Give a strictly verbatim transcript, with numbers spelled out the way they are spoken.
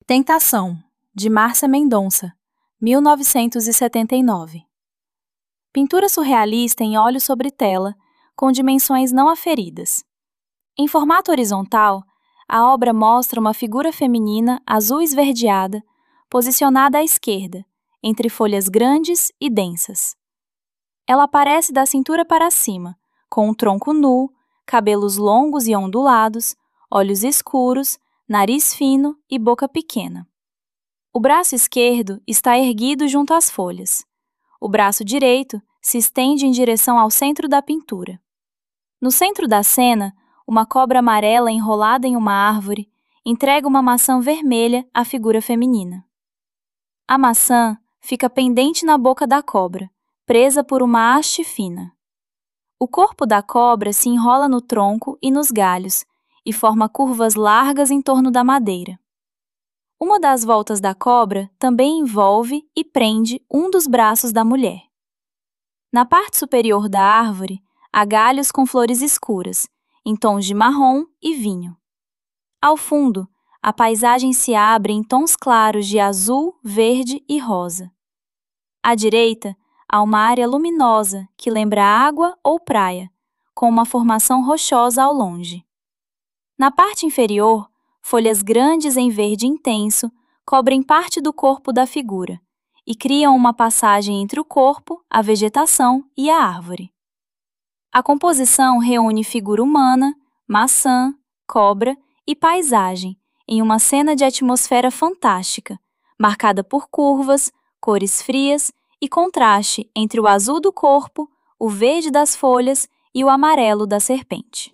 Tentação, de Márcia Mendonça, mil novecentos e setenta e nove. Pintura surrealista em óleo sobre tela, com dimensões não aferidas. Em formato horizontal, a obra mostra uma figura feminina azul esverdeada, posicionada à esquerda, entre folhas grandes e densas. Ela aparece da cintura para cima, com um tronco nu, cabelos longos e ondulados, olhos escuros, nariz fino e boca pequena. O braço esquerdo está erguido junto às folhas. O braço direito se estende em direção ao centro da pintura. No centro da cena, uma cobra amarela enrolada em uma árvore entrega uma maçã vermelha à figura feminina. A maçã fica pendente na boca da cobra, presa por uma haste fina. O corpo da cobra se enrola no tronco e nos galhos e forma curvas largas em torno da madeira. Uma das voltas da cobra também envolve e prende um dos braços da mulher. Na parte superior da árvore, há galhos com flores escuras, em tons de marrom e vinho. Ao fundo, a paisagem se abre em tons claros de azul, verde e rosa. À direita, há uma área luminosa que lembra água ou praia, com uma formação rochosa ao longe. Na parte inferior, folhas grandes em verde intenso cobrem parte do corpo da figura e criam uma passagem entre o corpo, a vegetação e a árvore. A composição reúne figura humana, maçã, cobra e paisagem em uma cena de atmosfera fantástica, marcada por curvas, cores frias e contraste entre o azul do corpo, o verde das folhas e o amarelo da serpente.